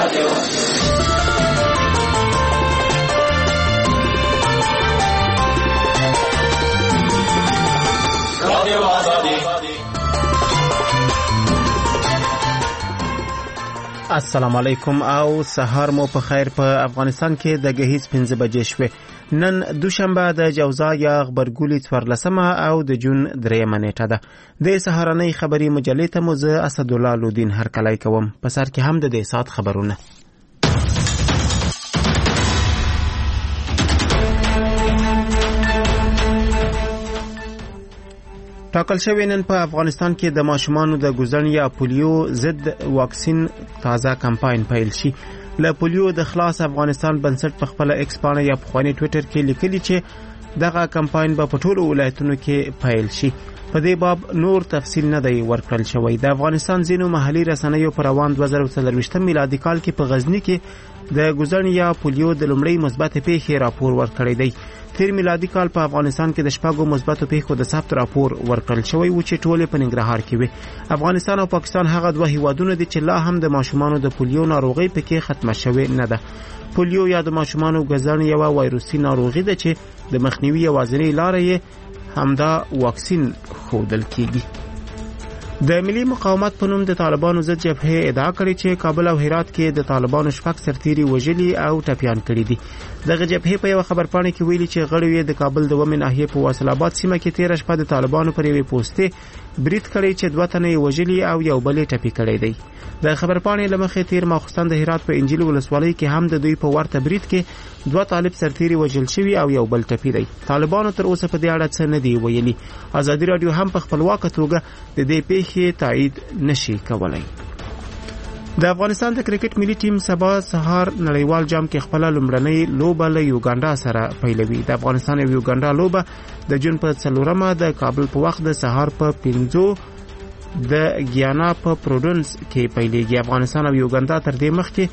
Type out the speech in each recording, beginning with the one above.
السلام علیکم او سهار مو په خیر. په افغانستان کې د غهیز 5 بجې شوه. نن دوشنبه د جوزا یا غبرګولی 14 او د جون 3 نیټه ده. د سهارنۍ خبری مجلې ته مو زه اسدالله لودین هرکلی کوم. په سر کې هم د سات خبرونه. ټاکل شوی نن په افغانستان کې د ماشومانو د ګوزن یا پولیو ضد واکسین تازه کمپاین پیل شي. له پولیو د خلاص افغانستان بنسټ په خپل ایکس پاڼه یا په خواني ټوئیټر کې لیکلي چې دغه کمپاین به په ټولو ولایتونو کې پیل شي. په دې باب نور تفصیل نه دی ورکړل شوی. د افغانستان ځینو محلي رسنیو پر روان 2023 میلادي کال کې په غزنی کې د ګوزن یا پولیو د لومړی مثبت پیښې راپور ورکړی دی. تیر میلادي کال په افغانستان کې د شپږو مثبتو پیښو د ثبت راپور ورکړل شوی و چې ټول په ننګرهار کې وي. افغانستان او پاکستان هغه دوه هیوادونه دي چې لا هم د ماشومانو د پولیو ناروغي پکې ختمه شوې نه ده. پولیو یا د ماشومانو ګزن یو وایروسي ناروغي ده چې د مخنیوي یوازینۍ لار یې همدا واکسین ښودل کیږي. د ملي مقاومت په نوم د طالبانو ضد جبهه ادعا کړې چې کابل او هرات کې د طالبانو شپږ سرتیري وژلي او ټپيان کړي دي. دغه جبهه په یو خبرپاڼه کې ویلي چې غړي د کابل د ومن ناحیه په واصل آباد سیمه کې 13 شپه د طالبانو پر یوې پوسټې برید کړی چې دوه تنه وژلي او یو بل ټپي کړی دی. د خبرپاڼې لمخې تیر ماخستان د هرات په انجیل ولسوالۍ کې هم د دوی په ورته برید کې دوه طالب سرتیري وژل شوی او یو بل ټپي دی. طالبانو تر اوسه په دې اړه څه نه دی ویلي. ازادي رادیو هم په خپلواکه توګه د دې پیښې تایید نشي کولای. د افغانستان د کرکټ ملي ټیم سبا سهار نړیوال جام کې خپل لومړنۍ لوبه له یوګانډا سره پیلوي. د افغانستان او یوګانډا لوبه د جون په 4 د کابل په وخت د سهار په 5 د ګیانا په پروډنس کې پیلېږي. افغانستان او یوګانډا تر دې مخکې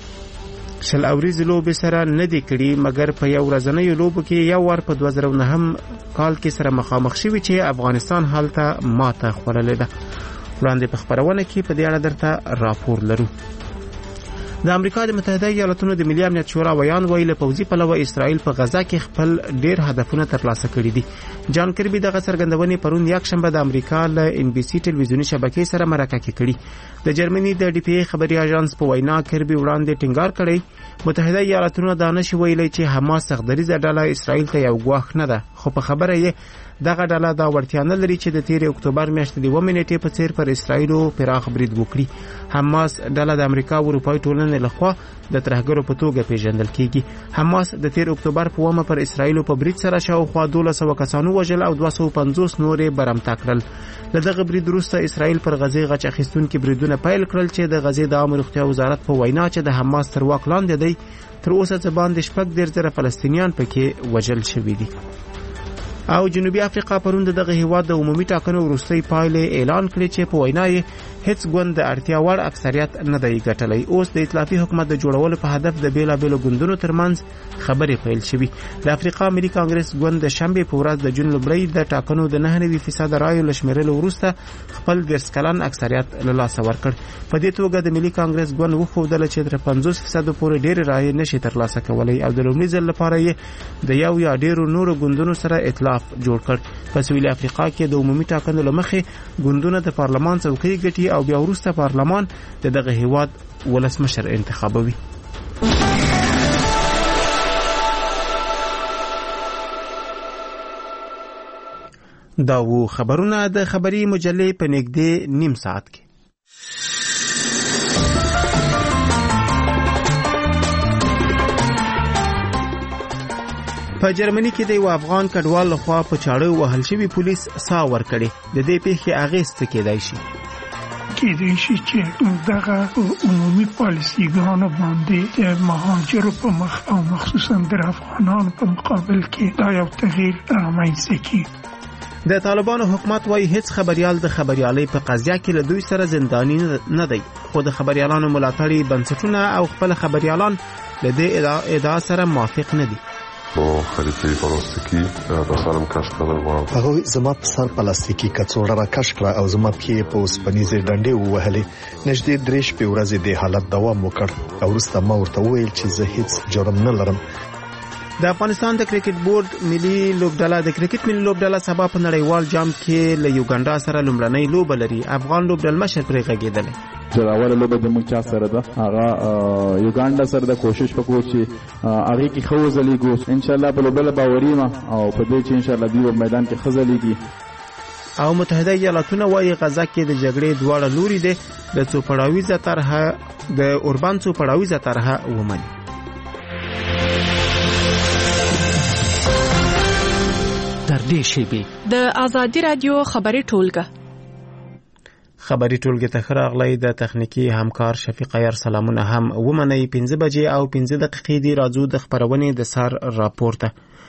شل اوریز لوبې سره نه دي کړي، مګر په یو ورځنۍ لوبو کې یو ور په 2009 کال کې سره مخامخ شوي چې افغانستان هلته ماته خوړلې ده. وړاندې په خبرونه کې په دې اړه درته راپور لرو. د امریکا د متحده ایالاتونو د ملي امنیت شورا ویان ویل پوځي پلوه اسرائیل په غزا کې خپل ډیر هدفونه ترلاسه کړي دي. جان کربي دغه څرګندونې پرون یکشنبه د امریکا له ان بي سي ټلویزیونی شبکې سره مرکه کې کړي. د جرمني د ډي پی ای خبري اژانس په وینا کربي وړاندې ټینګار کړی متحده ایالاتونو دا نشي ویلي چې حماس تقدریزه ډله اسرائیل ته یو غواخ نه ده، خو په خبره یې دغه ډله دا وړتیا نه لري چې د 13 اکتوبر میاشتې د 1 نیټې په څیر پر اسرائیل پراخ برید وکړي. حماس ډله د امریکا او اروپای ټولنې لخوا د ترهګرو په توګه پیژندل کیږي. حماس د 13 اکتوبر په ومه پر اسرائیل په برید سره شاوخوا 1200 کسانو وژل او 250 نورې برمته کړل. له دغه برید وروسته اسرائیل پر غزې غچ اخیستونکي بریدونه پیل کړل چې د غزې د عامه روغتیا وزارت په وینا چې د حماس تر واک لاندې دی تر اوسه څه باندې 14,000 فلسطینیان پکې وژل شوي دي. او جنوبي افریقا پرون دغه هیواد د عمومي ټاکنو وروستۍ پایلې اعلان کړې چې په وینا یې هیڅ ګوند د اړتیا وړ اکثریت نه دی ګټلی. اوس د ائتلافي حکومت د جوړولو په هدف د بیلابیلو ګوندونو ترمنځ خبرې پیل شوي. د افریقا ملي کانګرس ګوند د شنبې په ورځ د جون لومړۍ د ټاکنو د 9% رایو له شمیرلو وروسته خپل 10 کلن اکثریت له لاسه ورکړ. په دې توګه د ملي کانګرس ګوند وښودل چې تر 50% پورې ډېرې رایې نشي ترلاسه کولی او د لومړي ځل لپاره یې د یو یا ډېرو نورو ګوندونو سره ائتلاف جوړ کړ. په سویل افریقا کې د عمومي ټاکنو لمخې ګوندونه د پارلمان څوکۍ ګټي او بیا وروسته پارلمان د دغه هیواد ولسمشر انتخابوي. دا وو خبرونه د خبري مجلې په نږدې نیم ساعت کې. په جرمني کې د یو افغان کډوال لخوا په چاړه وهل شوی پولیس سا ورکړي. د دې پیښې اغېز څه کېدای شي؟ کېدای شي چې دغه عمومي پالیسیګانو باندې د مهاجرو په مخ او مخصوصا د افغانانو په مقابل کې دا یو تغییر رامنځته کړي. د طالبانو حکومت وايي هیڅ خبريال د خبريالۍ په قضیه کې له دوی سره زنداني نه دی، خو د خبريالانو ملاتړي بنسټونه او خپل خبريالان له دې ادعا سره موافق نه دي. با خلیفه پلاستیکی په سرم کش کړل غواړم. هغه زما په سر پلاستیکي کڅوړه را کش کړه او زما پښې په اوسپنیزې ډنډې ووهلې. نږدې 3 شپې ورځې د حالت دوام وکړ او وروسته ما ورته وویل چې زه هیڅ جرم نه لرم. د افغانستان د کرکټ بورډ ملي لوبډله د کرکټ ملي لوبډله سبا په نړیوال جام کې له یوګانډا سره لومړنۍ لوبه لري. افغان لوبډل مشر پرې غږېدل. د اوله لوبه د موږ چا سره ده هغه یوګانډا سره د کوشش وکړو چې هغه کې خو ځلیږو ان شاء الله په لوبله باوري ما او په دې چې ان شاء الله دی په میدان کې خزلېږي. او متحده ایالاتونه وايي غزا کې د جګړې دواړه لوري دي د څوپړاویزه طرح د اوربان څوپړاویزه طرح ومني. در دې شیبې د آزادي رادیو خبري ټولګه ته خراغلی د تخنیکی همکار شفیق ایر سلامونه هم ومني. 15 بجې او 15 دقیقې دی راځو د خبرونې د سر راپورته.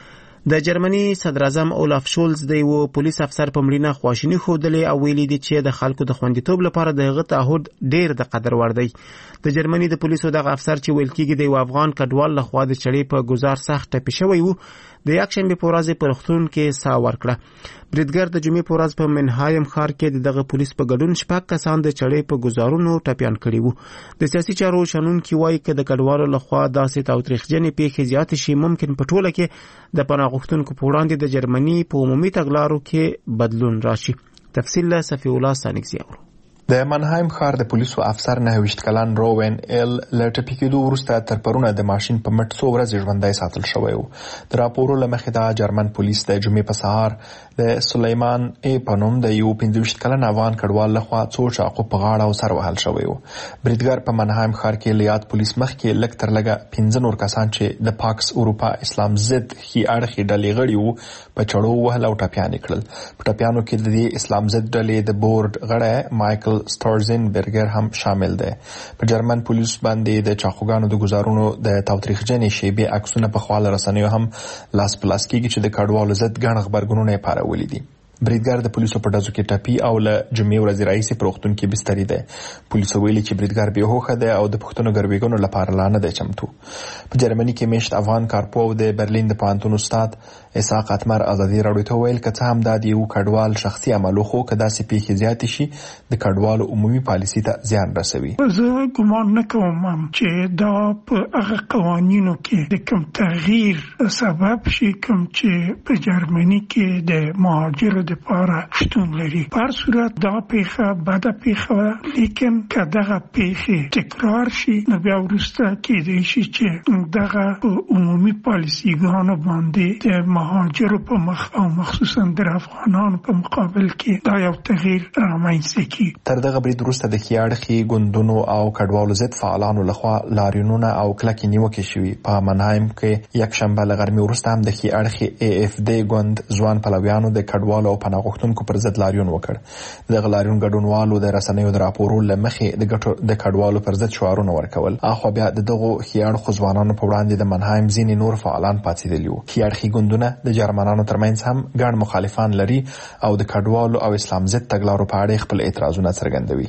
د جرمني صدر اعظم اولاف شولز د یو پولیس افسر په مړینه خواشینی خوده او ویلي دي چې د خلکو د خوندیتوب لپاره دغه تعهد ډیر د قدر وړ دی. د جرمني د پولیسو دغه افسر چې ویل کېږي د یو افغان کډوال لخوا د چړې په گزار سخت ټپي شوی وو د یکشنبه په ورځ په روغتون کې ساه ورکړه. بریدګر د جمعې په ورځ په منهایم ښار کې دغه پولیس په ګډون شپږ کسان د چړې په گزارونو ټپيان کړي وو. د سیاسي چارو شنونکي وایي چې د کډوالو لخوا داسې تاوتریخجنې پیښې زیات شي ممکن په ټوله کې د پناه غوښتونکو په وړاندې د جرمني په عمومي تګلارو کې بدلون راشي. تفصیل له صفی الله سانکزی اورو. د منهایم ښار د پولیسو افسر 29 کلن روون ال لټپی کېدو وروسته تر پرونه د ماشين په مټ 100 ورځې ژوندۍ ساتل شوی و. د راپورو لمخې دا جرمن پولیس د جمعې په سهار د سلیمان ای پنوم د یو 25 کلن افغان کډوال لخوا څو چاقو په غاړه او سر وهل شوی و. بریدګر په منهایم ښار کې لیات پولیس مخ کې لک تر لګه 15 نور کسان چې د پاکس اروپا اسلام ضد هي اړخي ډلې غړي وو په چړو وهل او ټپيان کړل. په ټپيانو کې د اسلام ضد ډلې د بورډ غړی مایکل ستارزن برګر هم شامل دی. په جرمن پولیس باندې د چاخوګانو د گزارونو د تاوتریخجنې شیبې عکسونه په خواله رسنیو هم لاس پلاس کېږي چې د کډوالو ضد ګڼ خبرګونونه یې پارولي دي. بریدګر د پولیسو په ډزو کې ټپي او له جمعې ورځې راهیسې په روغتون کې بستري دی. پولیسو ویلي چې بریدګر بې هوښه دی او د پښتنو ګرویګانو لپاره لا نه دی چمتو. په جرمني کې میشت افغان کارپو او د برلین د پوهنتون استاد اسحاق اتمر ازادي راډیو ته ویل چې هم د یو کډوال شخصي عمل خو کدا سي پیښې زیات شي د کډوالو عمومي پالیسي ته زیان رسوي. زه ګمان نه کوم چې دا په هغه قوانینو کې د کوم تغییر سبب شي کوم چې په جرمني کې د مهاجرو د لپاره شتون لري. په هر صورت دا پیښه بده پیښه لیکن که دغه پیښه تکرار شي نو بیا وروسته کېدای شي چې دغه عمومي پالیسیګانو باندې د مهاجرو په مخ او مخصوصا د افغانانو په مقابل کې دا یو تغییر رامنځته کړي. تر دغه برید وروسته د خیاړخي ګوندونو او کډوالو ضد فعالانو لخوا لاریونونه او کلکې نیوکې شوې. په منهایم کې یک شنبه له غرمې وروسته هم د خیاړخي ای اف ډي ګوند ځوان پلویانو د کډوالو او پناه غوښتونکو پر ضد لاریون وکړ. دغه لاریون ګډونوالو د رسنیو د راپورو لمخې د کډوالو پر ضد شعارونه ورکول. اخو بیا دغه خیاړخو ځوانانو په وړاندې د منهایم ځینې نور فعالان پاتېدلی وو. خیاړخي ګوندونه د جرمنانو ترمنځ هم ګڼ مخالفان لري او د کډوالو او اسلام ضد تګلارو په اړه خپل اعتراضونه څرګندوي.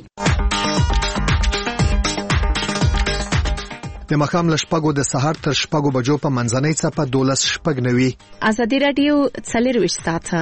د مخام لشپګو د سحر تر شپګو بجو په منځنۍ څپه 12 شپګ نوي. آزادي رادیو 24 ساعته.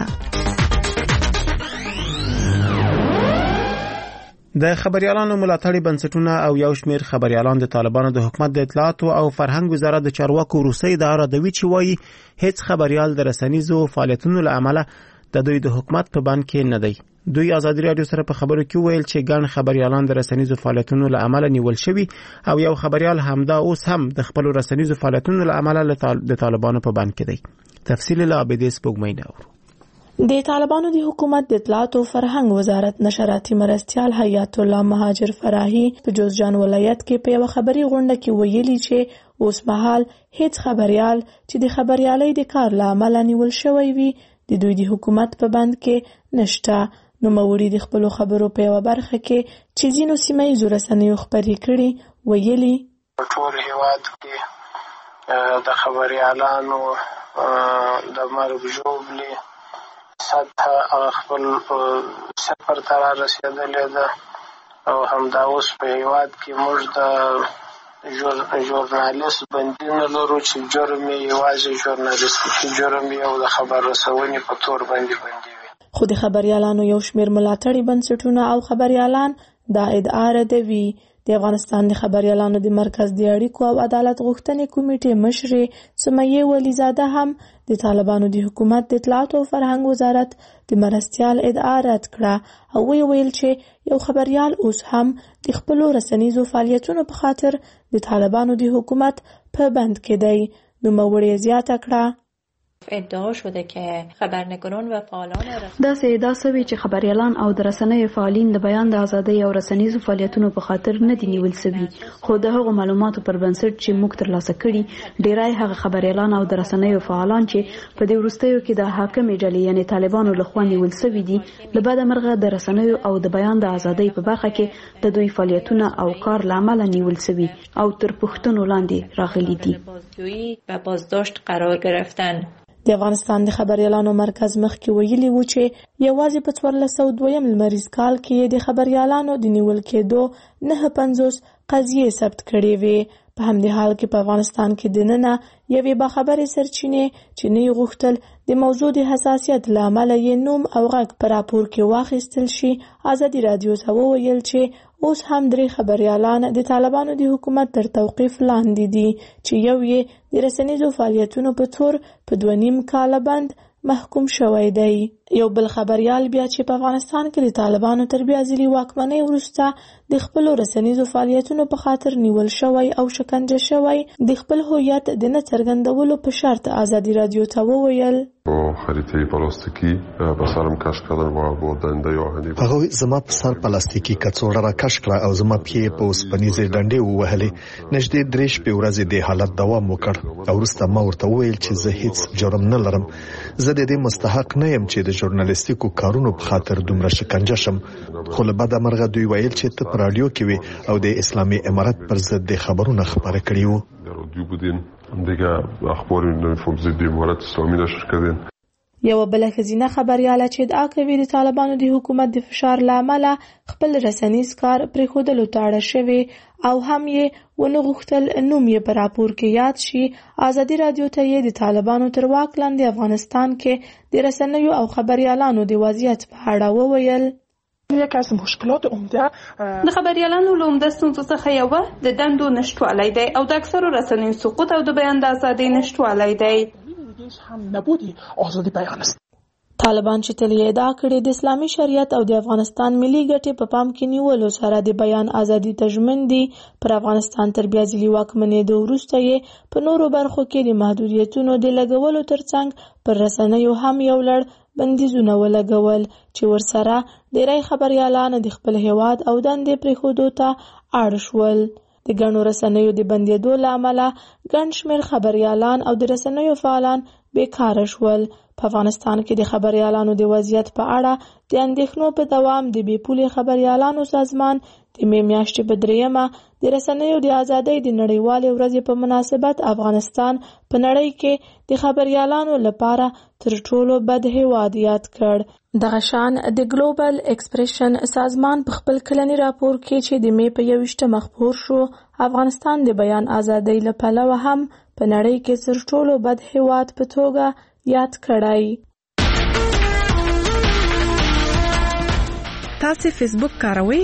د خبريالانو ملاتړي بنسټونه او یو شمېر خبريالان د طالبانو د حکومت د اطلاعات او فرهنګ وزارت د چارواکو روسي اداره دوی چې وایي هیڅ خبريال د رسنیزو فعالیتونو له امله د دوی د حکومت په بند کې نه دی. دوی آزادي رادیو سره په خبرو کې ویل چې ګڼ خبريالان د رسنیزو فعالیتونو له امله نیول شوي او یو خبريال همدا اوس هم د خپل رسنیزو فعالیتونو له امله د طالبانو په بند کې دی. تفصیل له عبدیس پوګمینه اورو. د طالبانو د حکومت د اطلاعات او فرهنګ وزارت نشراتي مرستيال حیات الله مهاجر فراهي په جوزجان ولایت کې په یو خبري غونډه کې ویلي چې اوس مهال هیڅ خبريال چې د خبريالۍ د کار لامل نیول شوی وي د دوی د حکومت په بند کې نشته. نو موري د خپل خبرو په یو برخه کې چې ځینو سیمایي رسنیو خبري کړي ویلي ټول هیواد کې د خبريالانو د مرګ جوړلي سطح خپل صفر ته رسیدلې ده او همدا اوس په هیواد کې موږ د ژورنالیست بندي نه لرو چې جرم یې یوازې ژورنالیستیکي جرم یې او د خبر رسونې په تور باندې بندي وي. خو د خبریالانو یو شمېر ملاتړي بنسټونه او خبریالان دا ادعا ردوي. د افغانستان د خبریالانو د مرکز د اړیکو او عدالت غوښتنې کمیټې مشرې سمیه ولیزاده هم د طالبانو د حکومت د اطلاعات او فرهنګ وزارت د مرستیال ادعا رد کړه او ویل چې یو خبریال اوس هم د خپلو رسنیزو فعالیتونو په خاطر د طالبانو د حکومت په بند کې دی. نوموړې زیاته کړه ادعا شده که خبرنگاران و فعالان داسې ادعا شوې چې خبریالان او د رسنیو فعالین د بیان د ازادۍ او رسنیزو فعالیتونو په خاطر نه دي نیول شوي، خو د هغو معلوماتو پر بنسټ چې موږ ترلاسه کړي ډیری هغه خبریالان او د رسنیو فعالان چې په دې وروستیو کې د حاکمې ډلې یعنی طالبانو لخوا نیول شوي دي له بده مرغه د رسنیو او د بیان د ازادۍ په برخه کې د دوی فعالیتونه او کار له امله نیول شوي او تر پوښتنو لاندې راغلي دي و بازداشت قرار گرفتن. د افغانستان د خبریالانو مرکز مخکې ویلي و چې یوازې په 1402 لمریز کال کې د خبریالانو د نیول کېدو 950 قضیې ثبت کړې وې. په همدې حال کې په افغانستان کې دننه یوې باخبرې سرچینې چې نه غوښتل د موضوع د حساسیت له امله یې نوم او غږ په راپور کې واخیستل شي، ازادي رادیو ته وویل چې اوس هم 3 خبریالان د طالبانو د حکومت تر توقیف لاندې دي چې یو یې د رسنیزو فعالیتونو په تور په 2.5 کاله بند محکوم شوی دی. یو بل خبریال بیا چې په افغانستان کې د طالبانو تر بیا ځلي واکمنۍ وروسته د خپلو رسنیزو فعالیتونو په خاطر نیول شوی او شکنجه شوی د خپل هویت د نه څرګندولو په شرط ازادي رادیو ته وویل با خریطه پلاستیکی به سرم کش کردن و با دنده آهنی هغه زما په سر پلاستیکی کڅوړه را کش کړه او زما پښې په اوسپنیزې ډنډې ووهلې. نږدې 3 شپې ورځې د حالت دوام وکړ او وروسته ما ورته وویل چې زه هیڅ جرم نه لرم، زه د دې مستحق نه یم چې د ژورنالیستیکو کارونو په خاطر دومره شکنجه شم. خو له بده مرغه دوی ویل چې ته په رادیو کې وې او د اسلامي امارت پر ضد د خبرونه خبره کړې وو. رادیو بودین دیگه اخبار نمیفهم ضد امارت اسلامی نشر کردین. یو بل ښځینه خبریاله چې ادعا کوي د طالبانو د حکومت د فشار له امله خپل رسنیز کار پرېښودلو ته اړه شوې او هم یې ونه غوښتل نوم یې په راپور کې یاد شي، ازادي رادیو ته یې د طالبانو تر واک لاندې افغانستان کې د رسنیو او خبریالانو د وضعیت په اړه وویل. یکی از مشکلات عمده د خبریالانو له عمده ستونزو څخه یوه د دندو نشتوالی دی او د اکثرو رسنیو سقوط او د بیان د ازادۍ نشتوالی دی. هم نبودی آزادی بیان است. طالبان چې تل یې ادعا کړې د اسلامي شریعت او د افغانستان ملي ګټې په پام کې نیولو سره د بیان ازادي تضمین دي، پر افغانستان تر بیا ځلي واکمنېدو وروسته یې په نورو برخو کې د محدودیتونو د لګولو ترڅنګ پر رسنیو هم یو لړ بندیزونه ولګول چې ورسره ډېری خبریالان د خپل هیواد او دندې پرېښودو ته اړ شول. د ګڼو رسنیو د بندېدو له امله ګڼ شمېر خبریالان او د رسنیو فعالان بیکاره شول. په افغانستان کې د خبریالانو د وضعیت په اړه د اندېښنو په دوام د بې پولې خبریالانو سازمان د مې میاشتې په 3 د رسنیو د ازادۍ د نړیوالې ورځې په مناسبت افغانستان په نړۍ کې د خبریالانو لپاره تر ټولو بد هیواد یاد کړ. دغه شان د ګلوبل ایکسپریشن سازمان په خپل کلنی راپور کې چې د مې په 21 مخپور شو، افغانستان د بیان ازادۍ له پلوه هم په نړۍ کې تر ټولو بد هیواد په توګه یاد کړای. تاسو فیسبوک کاروئ؟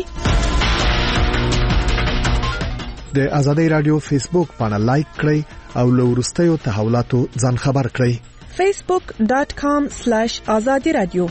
د ازادي رادیو فیسبوک پاڼه لایک کړئ او له وروستیو تحولاتو ځان خبر کړئ. facebook.com/azadi radio.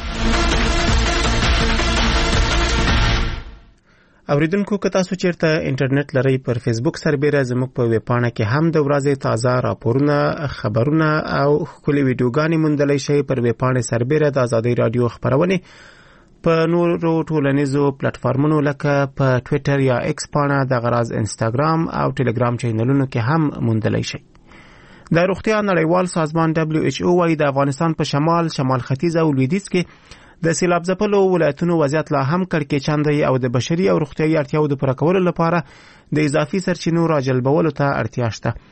اوریدونکو که تاسو چیرته انټرنیټ لرئ پر فیسبوک سربېره زموږ په ویب پاڼه کې هم د ورځې تازه راپورونه، خبرونه او ښکلي ویډیوګانې موندلی شئ. پر ویب پاڼې سربېره د ازادي رادیو خبرونه په نورو ټولنیزو پلیټفارمونو لکه په ټویټر یا ایکس پاڼه، د غراز انسټاګرام او ټلګرام چینلونو کې هم موندلی شئ. د روغتیا نړیوال سازمان WHO وايي د افغانستان په شمال ختیځ او لویدیځ کې د سیلاب ځپلو ولایتونو وضعیت لا هم کړکېچن دی او د بشري او روغتیايي اړتیاو د پوره کولو لپاره د اضافي سرچینو راجلبولو ته اړتیا شته.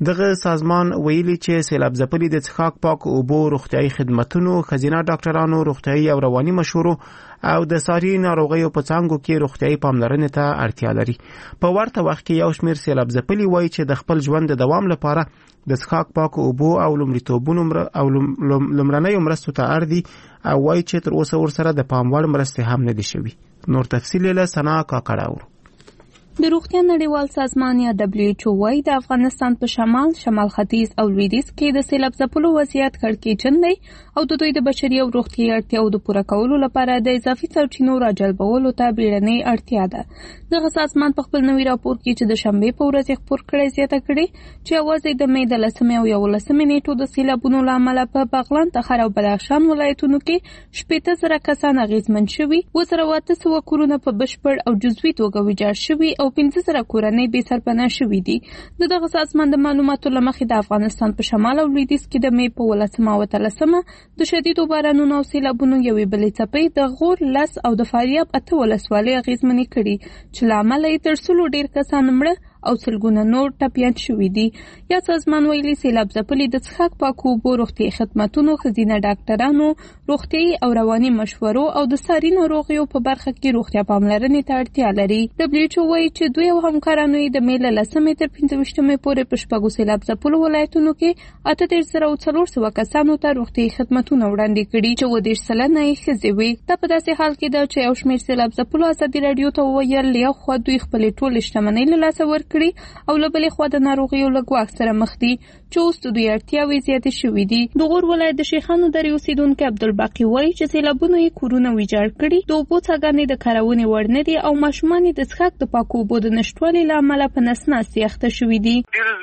دغه سازمان ویلي چې سیلاب ځپلي د څښاک پاک اوبو، روغتیايي خدمتونو، ښځینه ډاکټرانو، روغتیايي او رواني مشورو او د ساري ناروغیو په څانګو کې روغتیايي پاملرنې ته اړتیا لري. په ورته وخت کې یو شمېر سیلاب ځپلي وایي چې د خپل ژوند د دوام لپاره د څښاک پاک اوبو او لومړیتوبونو او لومړنیو مرستو ته اړ دي او وایي چې تر اوسه ورسره د پام وړ مرستې هم نه دي شوي. نور تفصیل له سنا کاکړه. د روغتیا نړیوال سازمان یا WHO وايي د افغانستان په شمال ختیځ او لویدیځ کې د سیلاب ځپلو وضعیت کړکېچن دی او د دوی د بشري او روغتیايي اړتیاو د پوره کولو لپاره د اضافي سرچینو راجلبولو ته بیړنۍ اړتیا ده. دغه سازمان په خپل نوي راپور کې چې د شنبې په ورځ خپور کړی زیاته کړې چې یوازې د مې د 10 او 11 نیټو د سیلابونو له امله په بغلان، تخار او بدخشان ولایتونو کې 18,000 کسان اغېزمن شوي، 2,800 کورونه په بشپړ او جزوي توګه ویجاړ شوي او 15,000 کورنۍ بې سرپناه شوي دي. دغه سازمان د معلوماتو له مخې د افغانستان په شمال او لویدیځ کې د مې په 18 او 13 د شدیدو بارانونو او سیلابونو یوې بلې څپې د غور، لس او د فاریاب 8 ولسوالۍ اغېزمنې کړي چې له امله یې تر 100 ډېر کسان مړه او سلګونه نور ټپیان شوي دي. یا سازمان ویلي سیلاب ځپلي د څښاک پاک اوبو، روغتیايي خدمتونو، ښځینه ډاکټرانو، روغتیايي او رواني مشورو او د ساري ناروغیو په برخه کې روغتیا پاملرنې ته اړتیا لري. WHO وایي چې دوی او همکارانو یې د مې له 10 تر 15 پورې په شپږو سیلاب ځپلو ولایتونو کې 18,400 کسانو ته روغتیايي خدمتونه وړاندې کړي چې 30% یې ښځې وي. دا په داسې حال کې ده چې یو شمېر سیلاب ځپلو ازادي راډیو ته وویل یو خوا دوی خپلې ټولې شتمنۍ له لاسه ورکړي او له بلې خوا د ناروغیو له ګواښ سره مخ دي چې اوس د دوی اړتیاوې زیاتې شوي دي. د غور ولایت د شیخانو درې اوسیدونکی عبدالباقي وایي چې سیلابونو یې کورونه ویجاړ کړي، د اوبو څاګانې د کارونې وړ نه دي او ماشومان یې د څښاک د پاکو اوبو د نشتوالي له امله په نسناستي اخته شوي دي.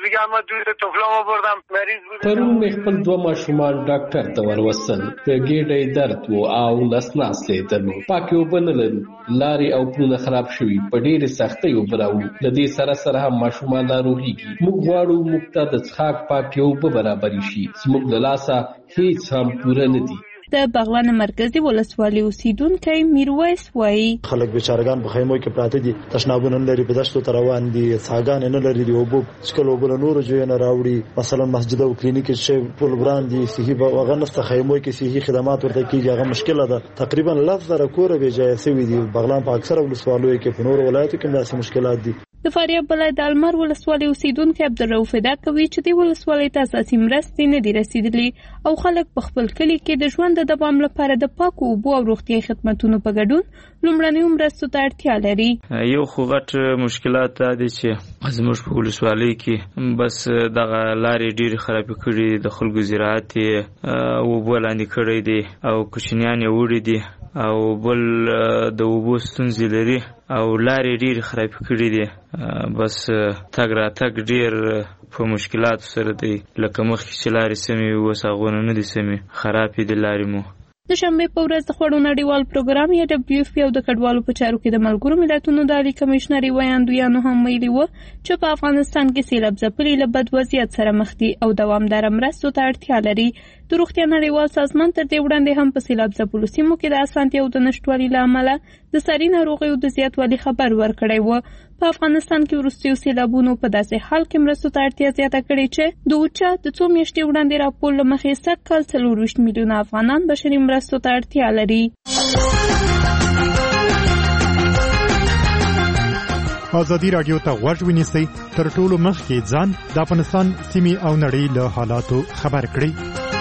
پرون مې خپل 2 ماشومان ډاکټر ته وروستل، د ګېډې درد و او نسناستي درلود، پاکې اوبه نه لرو، لارې او پلونه خراب شوي، په ډېرې سختۍ اوبه راوړو، له دې سره هم ماشومان ناروغېږي. موږ غواړو موږ ته د څښاک پاکې اوبه برابرې شي، زموږ له لاسه هیڅ هم پوره نه دي. د بغلان مرکزی ولسوالۍ اوسیدونکی میرویس وایي خلک بیچارهګان په خیمو کې پراته دي، تشنابونه نه لري، په دشتو ته روان دي، څاګانې نه لري، د اوبو څښلو اوبه له نورو ځایونو نه راوړي. مثلا مسجد او کلینیک چې ټول وړاندې صحي هغه نشته، خیمو کې صحي خدمات ورته کېږي، هغه مشکله ده. تقریبا 10,000 کور به ځای شوي دي. بغلان په اکثره ولسوالیو کې، په نورو ولایتو کې داسې مشکلات دي. د فاریاب ولایت د المار ولسوالۍ اوسیدونکی عبدالرؤف ادعا کوي چې د ولسوالۍ ته اساسي مرستې نه دي رسیدلي او خلک په خپل کلي کې د ژوند د دوام لپاره د پاکو اوبو او روغتیايي خدمتونو په ګډون لومړنیو مرستو ته اړتیا لري. یو خو غټ مشکلات دا دي چې زموږ په ولسوالۍ کې بس دغه لارې ډېرې خرابې کړي، د خلکو زراعت یې اوبو لاندې کړی دی او کوچنیان یې وړي دي او بل د اوبو ستونزې لري او لارې ډېرې خرابې کړي دي. بس تګ راتګ ډېر په مشکلاتو سره دی، لکه مخکې چې لارې سمې وي اوس هغونه نه دي سمې، خرابې دي لارې مو. د شنبې په ورځ د خوړو نړیوال پروګرام یا WFP او د کډوالو په چارو کې د ملګرو ملتونو د عالی کمشنر ویاندویانو هم ویلي و چې په افغانستان کې سیلاب ځپلي له بد وضعیت سره مخ دي او دوامداره مرستو ته اړتیا لري. د روغتیا نړیوال سازمان تر دې وړاندې هم په سیلاب ځپلو سیمو کې د اسانتیاو د نشتوالي له امله د ساري ناروغیو د زیاتوالي خبر ورکړی و. په افغانستان کې وروستیو سیلابونو په داسې حال کې مرستو ته اړتیا زیاته کړې چې د اوچا د څو میاشتې وړاندې راپور له مخې سږکال 24 میلیونه افغانان بشري مرستو ته اړتیا لري. ازادي راډیو ته غوږ ونیسئ، تر ټولو مخکې ځان د افغانستان سیمې او نړۍ له حالاتو خبر کړئ.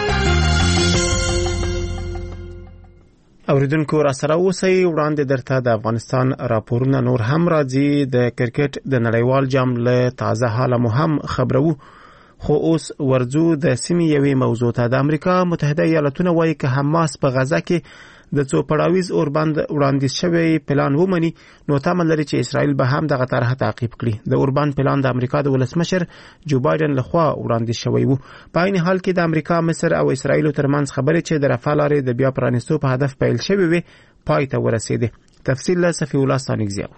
اوریدونکو را سره اوسئ، وړاندې درته د افغانستان راپورونه نور هم راځي. د کرکټ د نړیوال جام له تازه حاله مو هم خبرو، خو اوس ورځو د سیمې یوې موضوع ته. د امریکا متحده ایالاتونه وایي که حماس په غزه کې د څو پړاویز اوربند وړاندیز شوی پلان ومني نو تمه لري چې اسرائیل به هم دغه طرح تعقیب کړي. د اوربند پلان د امریکا د ولسمشر جو بایدن لخوا وړاندیز شوی وو. په عین حال کې د امریکا، مصر او اسرائیل ترمنځ خبرې چې د رفاه لارې د بیا پرانیستو په هدف پیل شوی وي پای ته ورسېده. تفصیل له صفی الله ثانیګزی.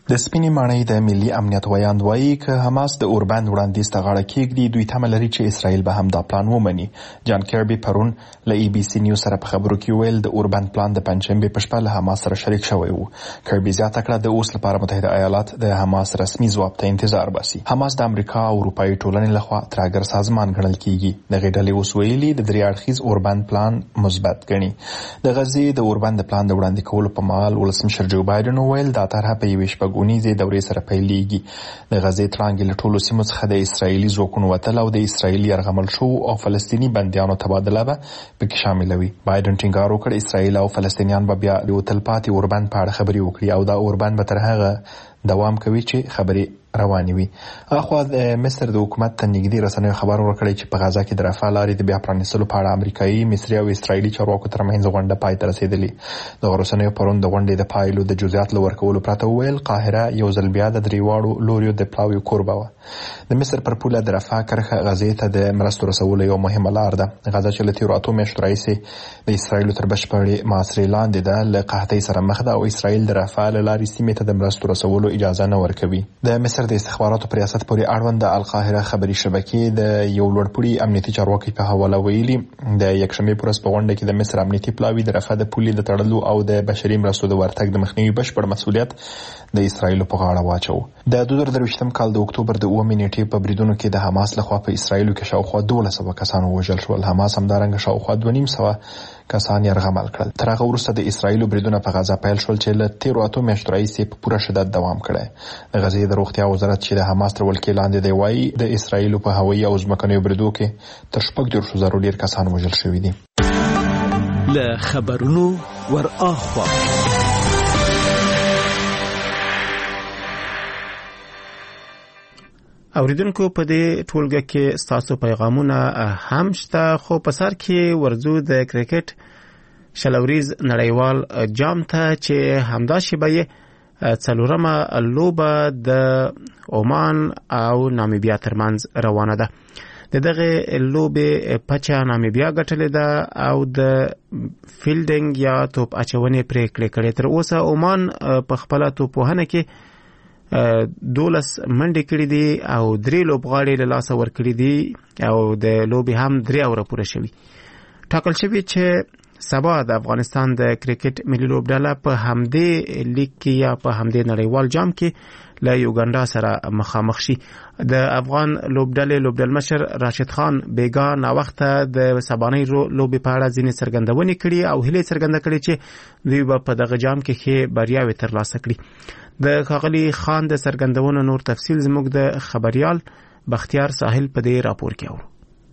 د سپینې ماڼۍ د ملي امنیت ویاند وایي که حماس د اوربند وړاندیز ته غاړه کېږدي دوی تمه لري چې اسرائیل به هم دا پلان ومني. جان کیربي پرون له ای بي سي نیوز سره په خبرو کې ویل د اوربند پلان د پنجشنبې په شپه له حماس سره شریک شوی و. کیربي زیاته کړه د اوس لپاره متحده ایالات د حماس رسمي ځواب ته انتظار باسي. حماس د امریکا او اروپایي ټولنې لخوا ترهګر سازمان ګڼل کېږي. دغې ډلې اوس ویلي د درې اړخیز اوربند پلان مثبت ګڼي. د غزې د اوربند پلان د وړاندې کولو په مهال ولسمشر جو بایدن وویل دا طرحه په یوې شپږونیزې دورې سره پیلېږي. د غزې تړانګې له ټولو سیمو څخه د اسرائیلي ځواکونو وتل او د اسرائیلي یرغمل شوو او فلسطیني بندیانو تبادله به پکې شاملوي. بایدن ټینګار وکړ اسرائیل او فلسطینیان به بیا د تلپاتې اوربند په اړه خبرې وکړي او دا اوربند به تر هغه دوام کوي چې خبرې روانې وي. اخوا د مصر د حکومت ته نږدې رسنیو خبر ورکړی چې په غزه کې د رفاه لارې د بیا پرانیستلو په اړه امریکایي، مصري او اسرائیلي چارواکو ترمنځ غونډه پای ته رسېدلې. دغه رسنیو پرون د غونډې د پایلو د جزئیات له ورکولو پرته وویل قاهره یو ځل بیا د درېواړو لوریو د پلاویو کوربه وه. د مصر پر پوله د رفاه کرښه غزې ته د مرستو رسولو یو مهمه لار ده. غزه چې له تېرو اتو میاشتو راهیسې د اسرائیلو تر بشپړې محاصرې لاندې ده له قحطۍ سره مخ ده او اسرائیل د رفاه له لارې سیمې ته د مرستو رسولو اجازه نه ورکوي. د مصر د استخباراتو ریاست پورې اړوند د القاهره خبري شبکې د یو لوړپوړي امنیتي چارواکي په حواله ویلي د یکشنبې پر ورځ په غونډه کې د مصر امنیتي پلاوي د رفاه د پولې د تړلو او د بشري مرستو د ورتګ د مخنیوي بشپړ مسؤلیت د اسرائیلو په غاړه واچو. د 2023م کال د اکتوبر د 9 نیټې په بریدونو کې د حماس لخوا په اسرائیلو کې شاوخوا 1200 کسان وژل شول. حماس همدارنګه شاوخوا 250 کسان یرغمل کړل. تر هغه وروسته د اسرائیلو بریدونه په غزه پیل شول چې له تیرو اتو میاشتو راهیسې په پوره شدت دوام کړی. د غزې د روغتیا وزارت چې د حماس تر ولکې لاندې دی وایي د اسرائیلو په هوایي او ځمکنیو بریدو کې تر 40,000 ډیر کسان وژل شوي دي. له خبرونو ور اخوا اوریدونکو په دې ټولګه کې ستاسو پیغامونه هم شته، خو په سر کې ورځو د کرکټ شلوریز نړیوال جام ته چې همدا شیبه څلورمه لوبه د عمان او نامیبیا ترمنځ روانه ده. د دغه لوبې پچه نامیبیا ګټلې ده او د فیلډینګ یا توپ اچونې پریکړې کړې. تر اوسه عمان په خپله توپوهنه کې 12 منډې کړې دي او 3 لوبغاړي له لاسه ورکړي دي او د لوبې هم 3 اوره پوره شوي. ټاکل شوي چې سبا د افغانستان د کرکټ ملي لوبډله په همدې لیګ کې یا په همدې نړیوال جام کې له یوګانډا سره مخامخ شي. د افغان لوبډلې لوبډلمشر راشد خان بیګا ناوخته د سبانۍ لوبې په اړه ځینې څرګندونې کړي او هیله څرګنده کړي چې دوی به په دغه جام کې ښې بریاوې ترلاسه کړي. د ښاغلي خان د څرګندونو نور تفصیل زموږ د خبريال بختیار ساحل په دې راپور کې اورو.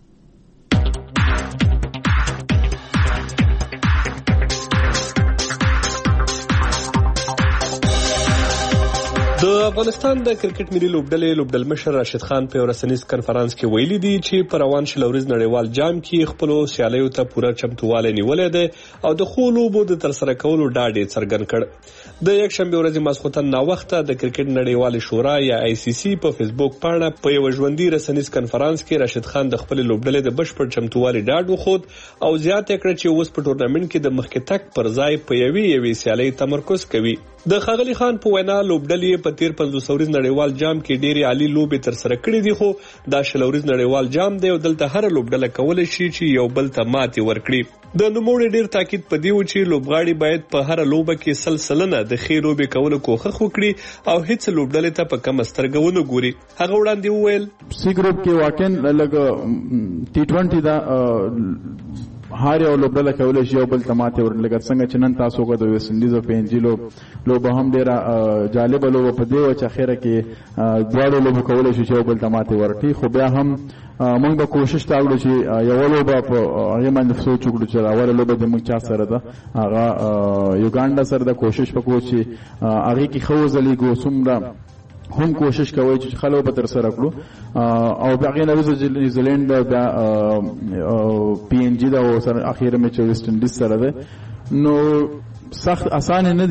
د افغانستان د کرکټ ملي لوبډلې لوبډلمشر راشد خان په رسنیز کنفرانس کې ویلي دی چې په روان شلوريز نړیوال جام کې خپل سیالیو ته پوره چمتوالی نیولې ده او د خو لوبو د ترسره کولو ډاډ څرګند کړ. د یکشنبه ورځې ماسخوتن ناوخته د کرکټ نړیوال شورا یا آی سی سی په فیسبوک پاڼه په یو ژوندۍ رسنیز کنفرانس کې راشد خان د خپل لوبډلې د بشپړ چمتوالی ډاډ وخود او زیات کړ چې اوس په ټورنمنت کې د مخکې تک پر ځای په یوې سیالي تمرکز کوي. د خاغلی خان په وینا لوبډلې په تیر 500 ورځ نړیوال جام کې ډېری عالی لوبې تر سره کړې دي، خو دا شلوريز نړیوال جام دی او دلته هر لوبډله کولای شي چې یو بل ته ماتې ورکړي. د نوموړي ډېر تاکید په دی و چې لوبغاړي باید په هر لوبه کې سلسله د خیر لوبې کولو کوښښ وکړي او هیڅ لوبډلې ته په کم سترګه ونه ګوري. هغه وړاندې وویل سی ګروپ کې واقعا لګ ټي 20 دا هر یو لوبډله کولای شي یو بل ته ماتې ورلګر څنګه چې نن تاسو کو د ویسټ انډیز او پینجلو لوبه هم ډیره جالب لوبه په دی او چې اخیره کې دواړو لوبو کولای شي یو بل ته ماتې ورټي، خو بیا هم موږ به کوشش وکړو چې یو لوبه په هغه باندې سوچ وکړو چې راوړل لوبه د موږ چا سره ده هغه یوګانډا سره د کوشش وکړو چې هغه کې خو ځلېګو څومره هم کوشش کوي چې خلک به تر سره کړو او بیا غوښنه نیوزیلند دا پی ان جی دا او سره اخیره مې چې ویسټ انډیز سره ده نو سخت اسانه نه دي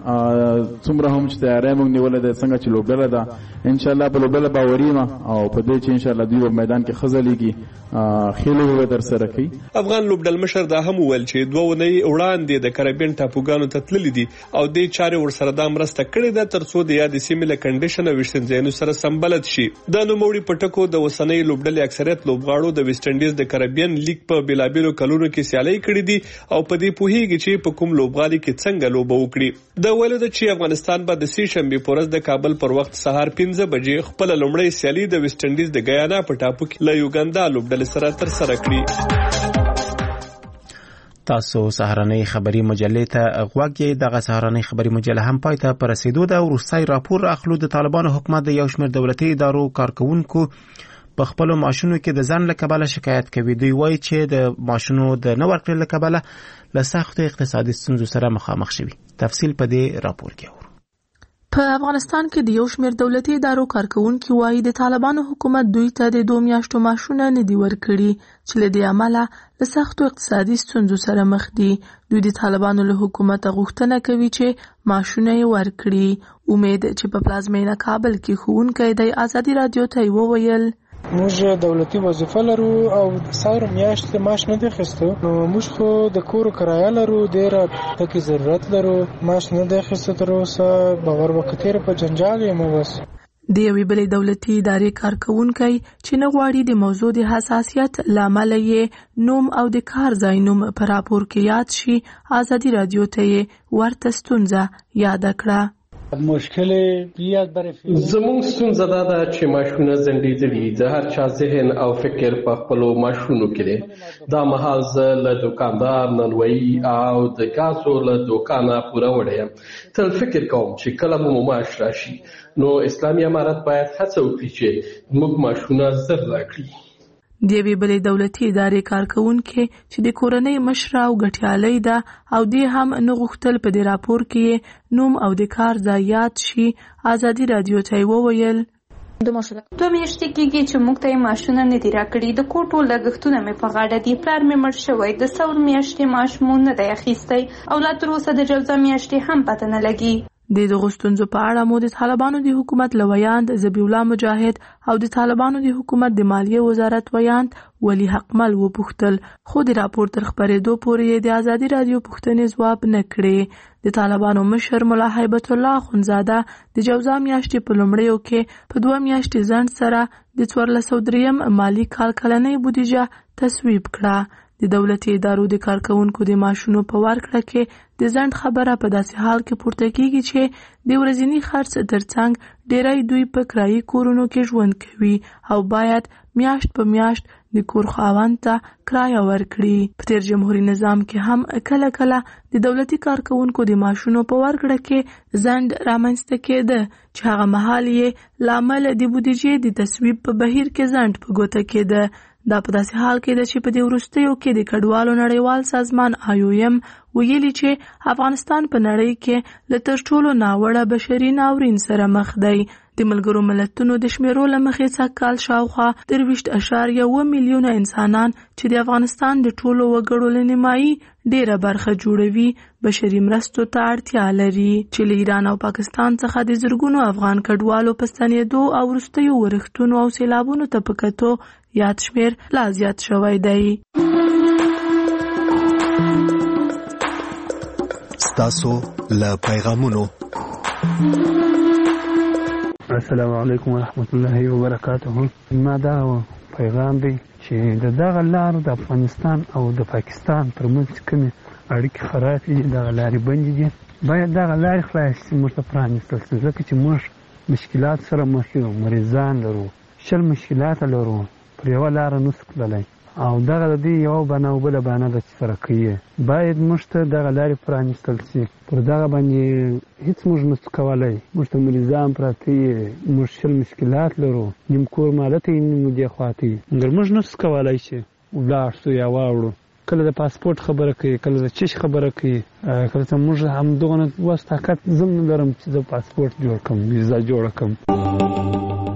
څومره هم چې تیاری موږ نیولې ده څنګه چې لوبډله ده ان شاء الله په لوبډله باوري ما او په دې چې ان شاء الله دوی په میدان کې خزلېږي خېلو به در سره کوي. افغان لوبډل مشر دا هم ویل چې 2 ونې وړاندې د کریبین ټاپوګانو ته تللي دي او د چارې ورسره د مرسته کړې ده ترڅو د یاد سیمې له کنډیشن او وشتنځینو سره سمبلد شي. د نوموړي پټکو د وسنۍ لوبډلې اکثریت لوبغاړو د ویسټ انډیز د کریبین لیګ په بلابلو کلونو کې سیالي کړې دي او په دې پوهیږي چې په کوم لوبغالي کې څنګه لوبه وکړي. د ویلو د چې افغانستان به د سې شنبه پر ورځ د کابل پر وخت سهار 5 بجې خپل لومړی سیالي د ویسټ انډیز د ګیانا په ټاپو کې له یوګاندا لوبډلې سره تر سره کړي. تاسو سهارنۍ خبری مجلې ته غوږ یې. دغه سهارنۍ خبری مجله هم پای ته پر رسیدو ده. وروستی راپور اخلو د طالبانو حکومت د یو شمېر دولتي ادارو کارکونکو په خپلو معاشونو کې د ځنډ له کبله شکایت کوي. دوی وایي چې د معاشونو د نه ورکړې له کبله له سختو اقتصادي ستونزو سره مخامخ شوي. تفصیل په دې راپور کې اورو. په افغانستان کې د یو شمېر دولتي ادارو کارکونکي وایي د طالبانو حکومت دوی ته د 2 میاشتو معاشونه نه دي ورکړي چې له دې امله له سختو اقتصادي ستونزو سره مخ دي. دوی د طالبانو له حکومت غوښتنه کوي چې معاشونه یې ورکړي. امید چې په پلازمینه کابل کې ښوونکی د ازادي رادیو ته وویل موږ دولتي وظیفه لرو او سایر میاشت معاش نه دی اخیستو. نو موږ خو د کور کرایه لرو، ډیره پکې ضرورت لرو، معاش نه دی اخیستو. تر اوسه باور وکړئ په جنجال یم. بس د یوې بلې دولتي ادارې کارکونکی چې نه غواړي د موضوع د حساسیت له امله یې نوم او د کار ځای نوم په راپور کې یاد شي ازادي رادیو ته یې ورته ستونزه یاد کړه. زموږ ستونزه دا ده چې ماشونه زندېدلي، د هر چا ذهن او فکر په خپلو ماشونو کې دی. دا مهال زه له دوکاندار نانوایي او د ګازو له دوکانه پوره وړی یم. تل فکر کوم چې کله مو معاش راشي نو اسلامي امارت باید هڅه وکړي چې موږ ماشونه زر راکړي. د یوې بلې دولتي ادارې کارکونکي چې د کورنۍ مشره او ګټیالۍ ده او دې هم نه غوښتل په دې راپور کې نوم او د کار ځای یاد شي ازادي رادیو ته وویل 2 میاشتې کېږي چې موږ ته معاشونه نه دي راکړي. د کوټو لګښتونه مې په غاړه دي، پلار مې مړ شوی، د ثور میاشتې معاش مو نه دی اخیستی او لا تر اوسه د جوزا میاشتې هم پته نه لګي. د دغو ستونزو په اړه مو د طالبانو د حکومت له ویاند ذبیح الله مجاهد او د طالبانو د حکومت د مالیې وزارت ویاند ولی حقمل وپوښتل، خو د راپور تر خپرېدو پورې د ازادي رادیو پوښتنې ځواب نه کړې. د طالبانو مشر ملا هیبت الله اخندزاده د جوزا میاشتې په لومړیو کې په 2 میاشتې ځنډ سره د 1403 مالی کال کلنۍ بودیجه تصویب کړه. د دولتي ادارو د کارکونکو د معاشونو په ورکړه کې د ځنډ خبره په داسې حال کې پورته کیږي چې د ورځني خرڅ ترڅنګ ډیری دوی په کرایي کورونو کې ژوند کوي او باید میاشت په میاشت د کور خاوند ته کرایه ورکړي. په تیر جمهوریت نظام کې هم کله کله د دولتي کارکونکو د معاشونو په ورکړه کې ځنډ رامنځته کېده چې هغه مهال یې لامل د بودیجې د تصویب په بهیر کې ځنډ په ګوته کېده. دا په داسې حال کې ده چې په دې وروستیو کې د کډوالو نړیوال سازمان IOM ویلي چې افغانستان په نړۍ کې له تر ټولو ناوړه بشري ناورین سره مخ دی. د ملګرو ملتونو د شمیرو له مخې سږکال شاوخوا 23.1 میلیونه انسانان چې د افغانستان د ټولو وګړو له نیمایي ډیره برخه جوړوي بشري مرستو ته اړتیا لري، چې له ایران او پاکستان څخه د زرګونو افغان کډوالو په ستنېدو او وروستیو ورښتونو او سیلابونو ته په کتو یاد شمیر لا زیات شوی دی. ستاسو له پیغامونو. السلام علیکم ورحمت الله وبرکاته. ما دا پیغام دی چې دغه لار د افغانستان او د پاکستان ترمنځ کومې اړیکې خرابې دي، دغه لارې بندې دي، باید دغه لارې خلاصې شي، موږ ته پرانیستل شي، ځکه چې موږ مشکلات سره مخ یو، مریضان لرو، 20 مشکلات لرو، پر یوه لاره نسو تللی او دغه د دې یوه بانه او بله بانه ده چې سره کوي. باید موږ ته دغه لارې پرانیستل شي، پر دغه باندې هیڅ موږ نسو کولی، موږ ته مریضان پراته یې، موږ 20 مشکلات لرو، نیم کور مالته یې نیم دې خواته یې، مګر موږ نسو کولی چې ولاړ شو یا واوړو. کله د پاسپورت خبره کوي، کله د چش خبره کوي، کله ته موږ همدغه وس طاقت زم نه لرم چې زه پاسپورت جوړ کړم، ویزا جوړه کړم.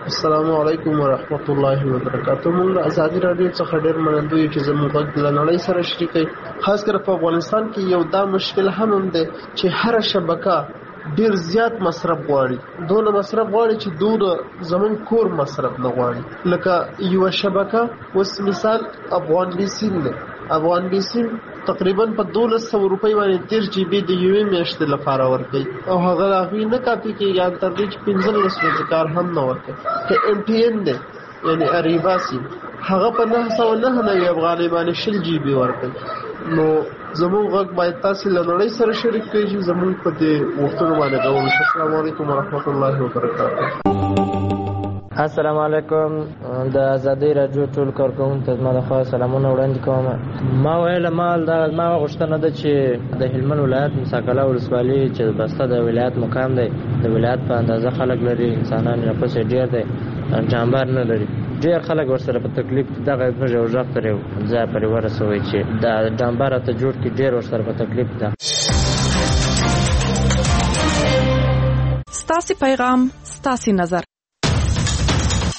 السلام علیکم ورحمت الله وبرکاته. موږ ازادي رادیو څخه ډېر منندوی چې زموږ غږ له نړۍ سره شریکوي. خاص کر په افغانستان کې یو دا مشکل هم دی چې هر شبکه ډېر زیات مصرف غواړي، دونه مصرف غواړي چې دونه زمون کور مصرف نه غواړي. لکه یو شبکه اوس مثال افغان بیسین دی، افغان بیسین تقریبا په 1200 روپۍ باندې 13 جی بی د یوې میاشتې لپاره ورکوي او هغه هغوی نه کاپي کېږي، یا تر دې چې 15 ورځې کار هم نه ورکوي. که ایم ټي این دی یعنی اریبا سیم، هغه په 999 افغانۍ باندې 20 جی بی ورکوي. نو زموږ غږ باید تاسو له نړۍ سره شریک کړئ چې زموږ په دې وختونو باندې غوښتل شي. السلام علیکم ورحمت الله وبرکاته. السلام علیکم. د ازادي رادیو ټول کارکونکو ته زما خو سلامونه وړاندې کوم. ما ویل ما غوښتنه ده چې د هلمند ولایت مساکله ولسوالي چې بسته د ولایت مقام دی، د ولایت په اندازه خلک لري، انسانان یې پسې ډیر دی، جانبار نه لري، ډیر خلک ورسره په تکلیف دغه یو ځای ترې ځای پرې ورسوي چې د جانبار ته جوړ کې ډیر ورسره په تکلیف ده. ستاسو پیغام ستاسو نظر.